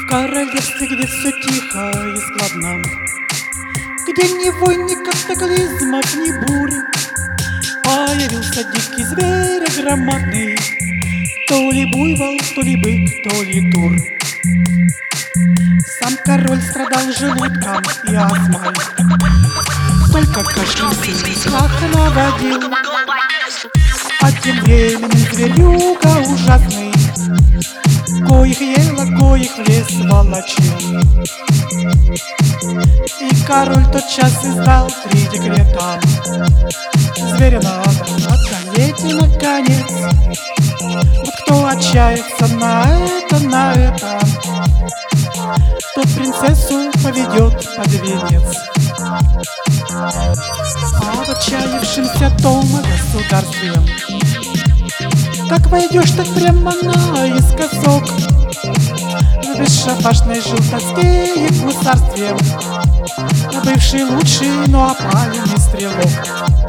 королевстве, где все тихо и складно, где ни войн, ни катаклизмов, ни бурь, появился дикий зверь громадный, то ли буйвол, то ли бык, то ли тур. Сам король страдал желудком и астмой, только каждый страх наводил. А тем временем зверюга ужасный, коих ела, коих в лес волочил. И король тотчас издал 3 декрета: зверя надо одолеть и наконец. Вот кто отчается на это, тот принцессу поведет под венец. А в отчаявшемся дома государстве как войдешь, так прямо наискосок, в бесшабашной желтоске и в гусарстве бывший лучший, но опаленный стрелок.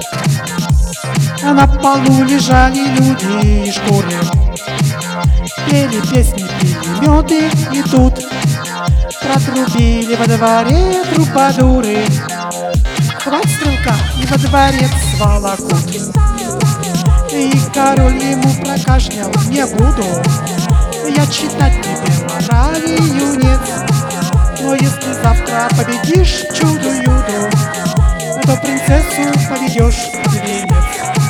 А на полу лежали люди и шкуры, пели песни, пили меды, и тут протрубили во дворе трубадуры: хвать стрелка, и во дворец сволокут. И король ему прокашлял: не буду я читать тебе морали, юнец, но если завтра победишь чудо-юду, то принцессу поведешь в венец.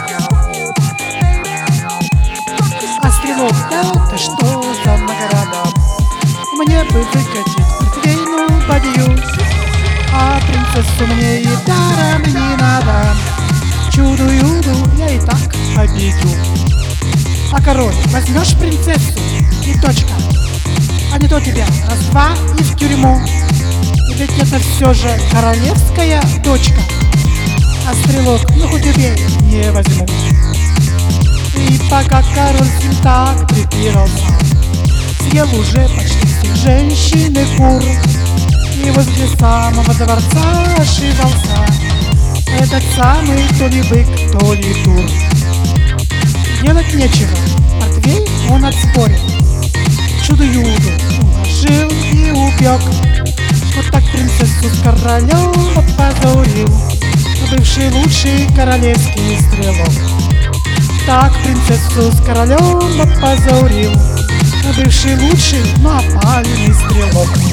А стрелок: да ты что за награда, мне бы выкатить портвейну бадью, а принцессу мне и даром не надо, чудо-юду я и так победю. А король: возьмешь принцессу и точка, а не то тебя раз-два и в тюрьму, ведь это все же королевская дочка. А стрелок: ну хоть убей, не возьму. И пока король с ним так припирался, съел уже почти всех женщин и кур, и возле самого дворца ошивался этот самый то ли бык, то ли тур. Делать нечего, портвейн он отспорил, чудо-юду уложил и упек. Вот так принцессу с королем опозорил бывший лучший королевский стрелок. Так принцессу с королем опозорил бывший лучший, но опальный стрелок.